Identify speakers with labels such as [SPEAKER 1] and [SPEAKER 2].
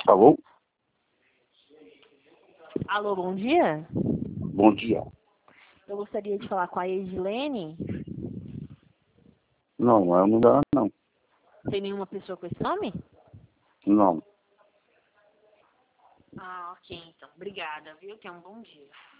[SPEAKER 1] Alô?
[SPEAKER 2] Alô, bom dia.
[SPEAKER 1] Bom dia.
[SPEAKER 2] Eu gostaria de falar com a Edilene.
[SPEAKER 1] Não, é o nome dela, não.
[SPEAKER 2] Tem nenhuma pessoa com esse nome?
[SPEAKER 1] Não.
[SPEAKER 2] Ah, ok, então. Obrigada, viu? Tenha um bom dia.